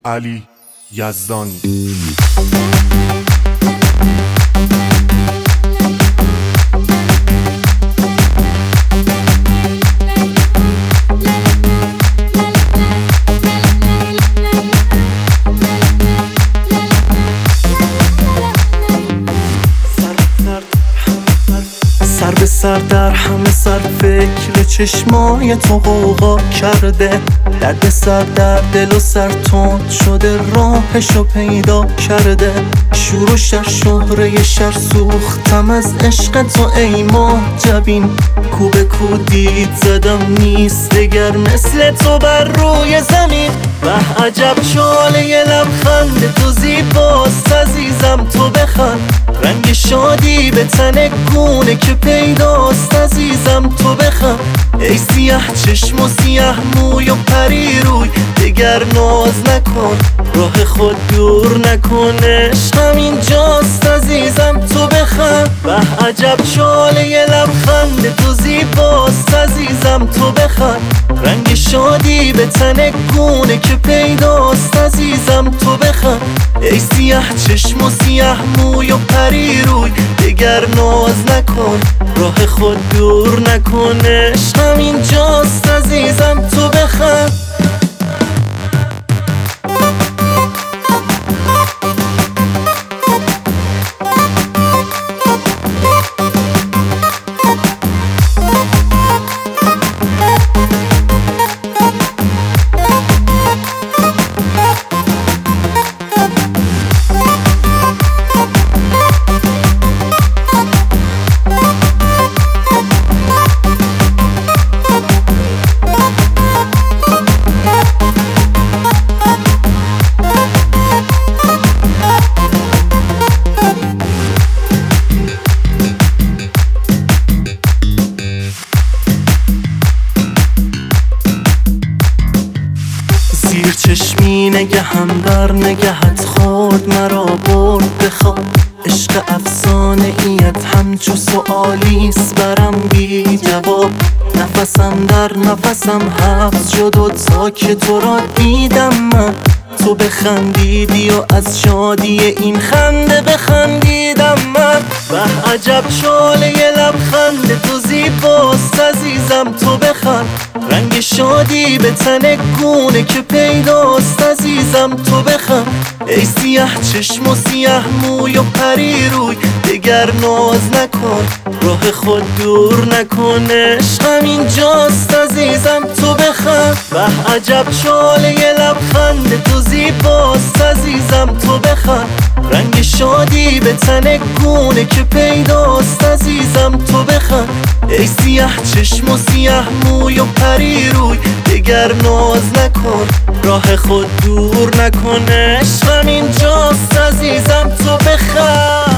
علی یزدانی. سر به سر در همه سر فکر چشمای تو غوغا کرده، درد سر در دل و سر تند شده، راهشو پیدا کرده. شور و شر شهره شر سوختم از عشق تو ای ماه جبین، کو به کو دید زدم نیست دگر مثل تو بر روی زمین. به عجب چاله لبخند تو زیباست عزیزم، تو بخند رنگ شادی به تن گونه که پیداست عزیزم، تو بخند. ای سیاه چشم و سیاه موی و پری روی، دگر ناز نکن راه خود دور نکنش همینجاست عزیزم، تو بخند. به عجب چاله لبخند تو زیباست عزیزم، تو بخند رنگ شادی به تن گونه که پیداست عزیزم، تو بخند. ای سیاه چشم و سیاه موی و پری روی، دگر ناز نکن راه خود دور نکنش همینجاست عزیزم، تو بخند. زیر چشمی نگهم در نگهت خورد مرا برد بخواب، عشق افسانه ایت همچو سؤالیست برم بی جواب. نفسم در نفسم حبس شد و تا که تو را دیدم من، تو بخندیدی و از شادی این خنده بخندیدم من. به عجب چاله لبخند تو زیباست عزیزم، تو بخند رنگ شادی به تن گونه که پیداست عزیزم، تو بخند. ای سیاه چشم و سیاه موی و پری روی، دگر ناز نکن راه خود دور نکنش همینجاست عزیزم، تو بخند. به عجب چاله لبخند تو زیباست عزیزم، تو بخند رنگ شادی به تن گونه که پیداست عزیزم، تو بخند. ای سیاه چشم و سیاه موی و پری روی، دگر ناز نکن راه خود دور نکنش همینجاست عزیزم، تو بخند.